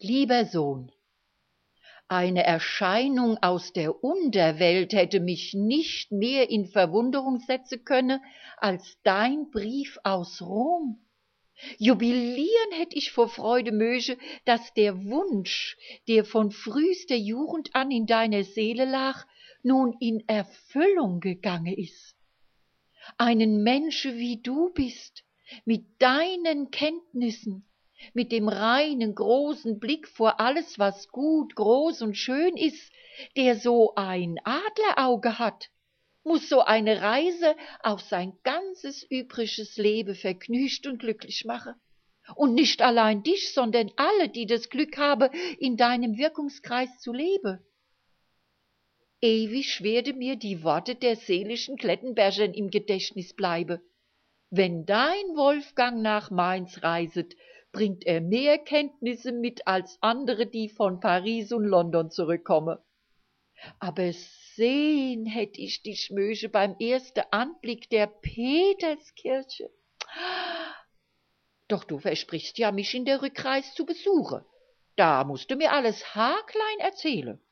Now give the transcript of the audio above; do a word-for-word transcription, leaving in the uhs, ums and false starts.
Lieber Sohn, eine Erscheinung aus der Unterwelt hätte mich nicht mehr in Verwunderung setzen können als dein Brief aus Rom. Jubilieren hätt ich vor Freude möge, dass der Wunsch, der von frühster Jugend an in deiner Seele lag, nun in Erfüllung gegangen ist. Einen Menschen wie du bist, mit deinen Kenntnissen, mit dem reinen, großen Blick vor alles, was gut, groß und schön ist, der so ein Adlerauge hat, muß so eine Reise auf sein ganzes übriges Leben vergnügt und glücklich machen. Und nicht allein dich, sondern alle, die das Glück haben, in deinem Wirkungskreis zu leben. Ewig werde mir die Worte der seelischen Klettenbergern im Gedächtnis bleiben. Wenn dein Wolfgang nach Mainz reiset, bringt er mehr Kenntnisse mit als andere, die von Paris und London zurückkommen. Aber sehen hätt ich dich möge beim ersten Anblick der Peterskirche. Doch du versprichst ja, mich in der Rückreise zu besuchen. Da musst du mir alles haarklein erzählen.